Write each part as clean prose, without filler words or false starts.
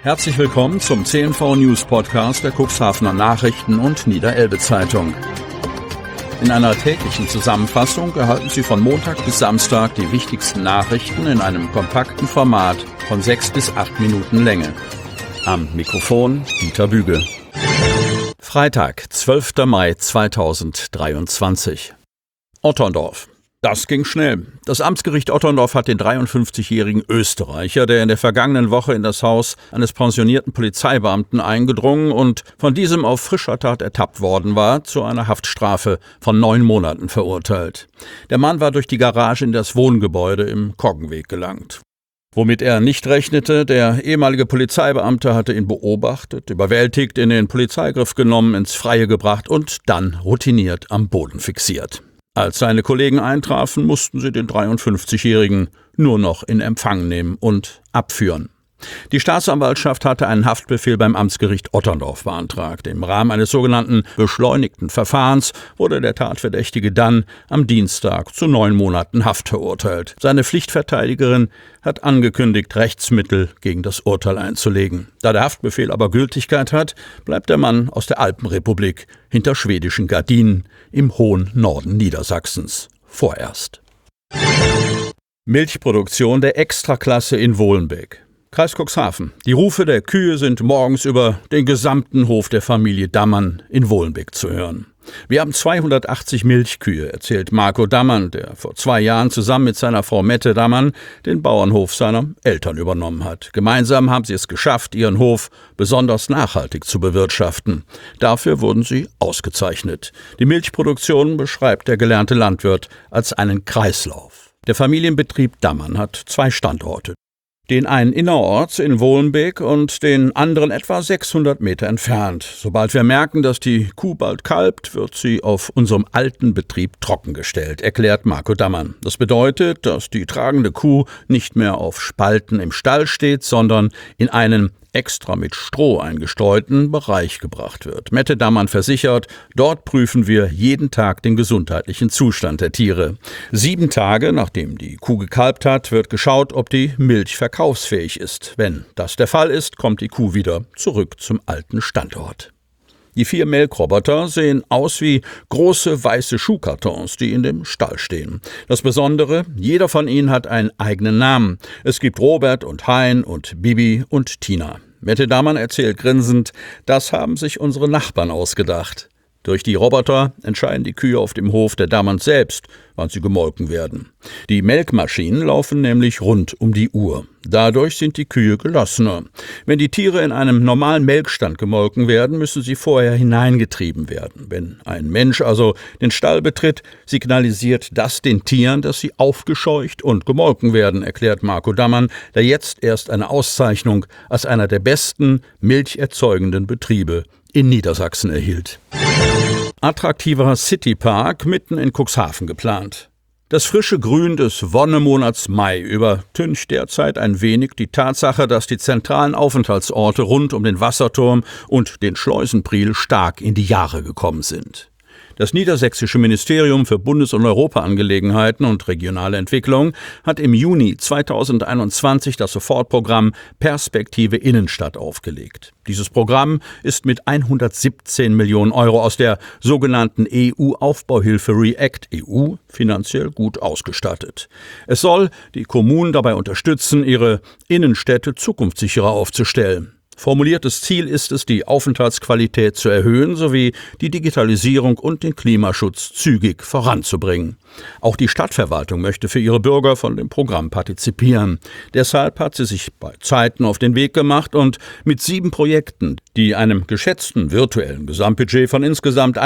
Herzlich willkommen zum CNV News Podcast der Cuxhavener Nachrichten und Niederelbe Zeitung. In einer täglichen Zusammenfassung erhalten Sie von Montag bis Samstag die wichtigsten Nachrichten in einem kompakten Format von 6 bis 8 Minuten Länge. Am Mikrofon Dieter Büge. Freitag, 12. Mai 2023. Otterndorf. Das ging schnell. Das Amtsgericht Otterndorf hat den 53-jährigen Österreicher, der in der vergangenen Woche in das Haus eines pensionierten Polizeibeamten eingedrungen und von diesem auf frischer Tat ertappt worden war, zu einer Haftstrafe von 9 Monaten verurteilt. Der Mann war durch die Garage in das Wohngebäude im Koggenweg gelangt. Womit er nicht rechnete, der ehemalige Polizeibeamte hatte ihn beobachtet, überwältigt, in den Polizeigriff genommen, ins Freie gebracht und dann routiniert am Boden fixiert. Als seine Kollegen eintrafen, mussten sie den 53-Jährigen nur noch in Empfang nehmen und abführen. Die Staatsanwaltschaft hatte einen Haftbefehl beim Amtsgericht Otterndorf beantragt. Im Rahmen eines sogenannten beschleunigten Verfahrens wurde der Tatverdächtige dann am Dienstag zu 9 Monaten Haft verurteilt. Seine Pflichtverteidigerin hat angekündigt, Rechtsmittel gegen das Urteil einzulegen. Da der Haftbefehl aber Gültigkeit hat, bleibt der Mann aus der Alpenrepublik hinter schwedischen Gardinen im hohen Norden Niedersachsens vorerst. Milchproduktion der Extraklasse in Wohlenbeek. Kreis Cuxhaven. Die Rufe der Kühe sind morgens über den gesamten Hof der Familie Dammann in Wohlenbeek zu hören. Wir haben 280 Milchkühe, erzählt Marco Dammann, der vor 2 Jahren zusammen mit seiner Frau Mette Dammann den Bauernhof seiner Eltern übernommen hat. Gemeinsam haben sie es geschafft, ihren Hof besonders nachhaltig zu bewirtschaften. Dafür wurden sie ausgezeichnet. Die Milchproduktion beschreibt der gelernte Landwirt als einen Kreislauf. Der Familienbetrieb Dammann hat 2 Standorte. Den einen innerorts in Wohlenbeek und den anderen etwa 600 Meter entfernt. Sobald wir merken, dass die Kuh bald kalbt, wird sie auf unserem alten Betrieb trockengestellt, erklärt Marco Dammann. Das bedeutet, dass die tragende Kuh nicht mehr auf Spalten im Stall steht, sondern in einen extra mit Stroh eingestreuten Bereich gebracht wird. Mette Dammann versichert, dort prüfen wir jeden Tag den gesundheitlichen Zustand der Tiere. 7 Tage, nachdem die Kuh gekalbt hat, wird geschaut, ob die Milch verkaufsfähig ist. Wenn das der Fall ist, kommt die Kuh wieder zurück zum alten Standort. Die 4 Melkroboter sehen aus wie große weiße Schuhkartons, die in dem Stall stehen. Das Besondere, jeder von ihnen hat einen eigenen Namen. Es gibt Robert und Hein und Bibi und Tina. Mette Dammann erzählt grinsend, das haben sich unsere Nachbarn ausgedacht. Durch die Roboter entscheiden die Kühe auf dem Hof der Dammanns selbst, wann sie gemolken werden. Die Melkmaschinen laufen nämlich rund um die Uhr. Dadurch sind die Kühe gelassener. Wenn die Tiere in einem normalen Melkstand gemolken werden, müssen sie vorher hineingetrieben werden. Wenn ein Mensch also den Stall betritt, signalisiert das den Tieren, dass sie aufgescheucht und gemolken werden, erklärt Marco Dammann, der jetzt erst eine Auszeichnung als einer der besten milcherzeugenden Betriebe in Niedersachsen erhielt. Attraktiver Citypark mitten in Cuxhaven geplant. Das frische Grün des Wonnemonats Mai übertüncht derzeit ein wenig die Tatsache, dass die zentralen Aufenthaltsorte rund um den Wasserturm und den Schleusenpriel stark in die Jahre gekommen sind. Das niedersächsische Ministerium für Bundes- und Europaangelegenheiten und regionale Entwicklung hat im Juni 2021 das Sofortprogramm Perspektive Innenstadt aufgelegt. Dieses Programm ist mit 117 Millionen Euro aus der sogenannten EU-Aufbauhilfe REACT-EU finanziell gut ausgestattet. Es soll die Kommunen dabei unterstützen, ihre Innenstädte zukunftssicherer aufzustellen. Formuliertes Ziel ist es, die Aufenthaltsqualität zu erhöhen sowie die Digitalisierung und den Klimaschutz zügig voranzubringen. Auch die Stadtverwaltung möchte für ihre Bürger von dem Programm partizipieren. Deshalb hat sie sich bei Zeiten auf den Weg gemacht und mit 7 Projekten, die einem geschätzten virtuellen Gesamtbudget von insgesamt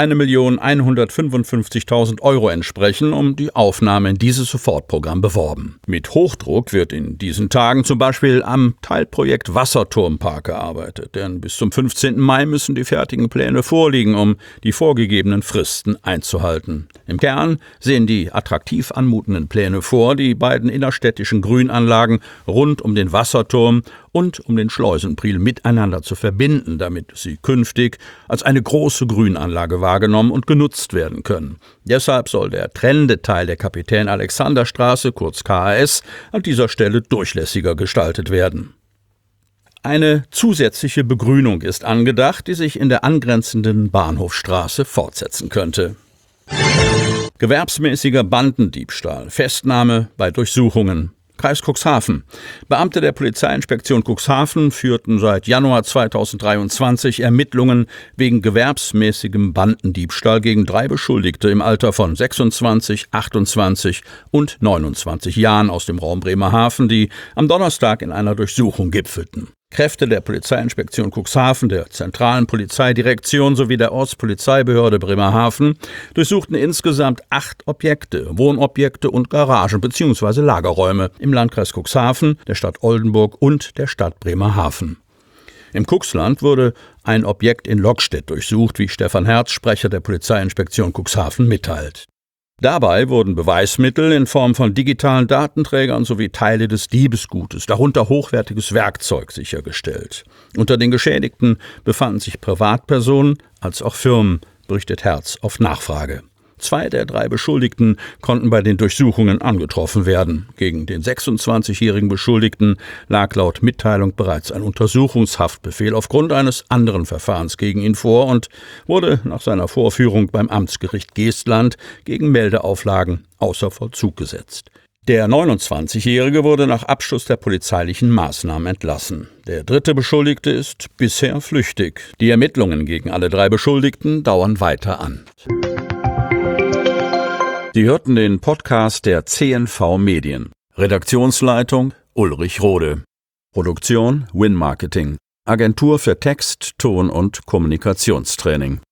1.155.000 Euro entsprechen, um die Aufnahme in dieses Sofortprogramm beworben. Mit Hochdruck wird in diesen Tagen zum Beispiel am Teilprojekt Wasserturmpark gearbeitet, denn bis zum 15. Mai müssen die fertigen Pläne vorliegen, um die vorgegebenen Fristen einzuhalten. Im Kern sehen die attraktiv anmutenden Pläne vor, die beiden innerstädtischen Grünanlagen rund um den Wasserturm und um den Schleusenpriel miteinander zu verbinden, damit sie künftig als eine große Grünanlage wahrgenommen und genutzt werden können. Deshalb soll der trennende Teil der Kapitän-Alexander-Straße, kurz KAS, an dieser Stelle durchlässiger gestaltet werden. Eine zusätzliche Begrünung ist angedacht, die sich in der angrenzenden Bahnhofstraße fortsetzen könnte. Gewerbsmäßiger Bandendiebstahl, Festnahme bei Durchsuchungen. Kreis Cuxhaven. Beamte der Polizeiinspektion Cuxhaven führten seit Januar 2023 Ermittlungen wegen gewerbsmäßigem Bandendiebstahl gegen 3 Beschuldigte im Alter von 26, 28 und 29 Jahren aus dem Raum Bremerhaven, die am Donnerstag in einer Durchsuchung gipfelten. Kräfte der Polizeiinspektion Cuxhaven, der zentralen Polizeidirektion sowie der Ortspolizeibehörde Bremerhaven durchsuchten insgesamt 8 Objekte, Wohnobjekte und Garagen bzw. Lagerräume im Landkreis Cuxhaven, der Stadt Oldenburg und der Stadt Bremerhaven. Im Cuxland wurde ein Objekt in Lockstedt durchsucht, wie Stefan Herz, Sprecher der Polizeiinspektion Cuxhaven, mitteilt. Dabei wurden Beweismittel in Form von digitalen Datenträgern sowie Teile des Diebesgutes, darunter hochwertiges Werkzeug, sichergestellt. Unter den Geschädigten befanden sich Privatpersonen als auch Firmen, berichtet Herz auf Nachfrage. 2 der 3 Beschuldigten konnten bei den Durchsuchungen angetroffen werden. Gegen den 26-jährigen Beschuldigten lag laut Mitteilung bereits ein Untersuchungshaftbefehl aufgrund eines anderen Verfahrens gegen ihn vor und wurde nach seiner Vorführung beim Amtsgericht Geestland gegen Meldeauflagen außer Vollzug gesetzt. Der 29-Jährige wurde nach Abschluss der polizeilichen Maßnahmen entlassen. Der 3. Beschuldigte ist bisher flüchtig. Die Ermittlungen gegen alle 3 Beschuldigten dauern weiter an. Sie hörten den Podcast der CNV Medien. Redaktionsleitung Ulrich Rode. Produktion Win Marketing. Agentur für Text, Ton und Kommunikationstraining.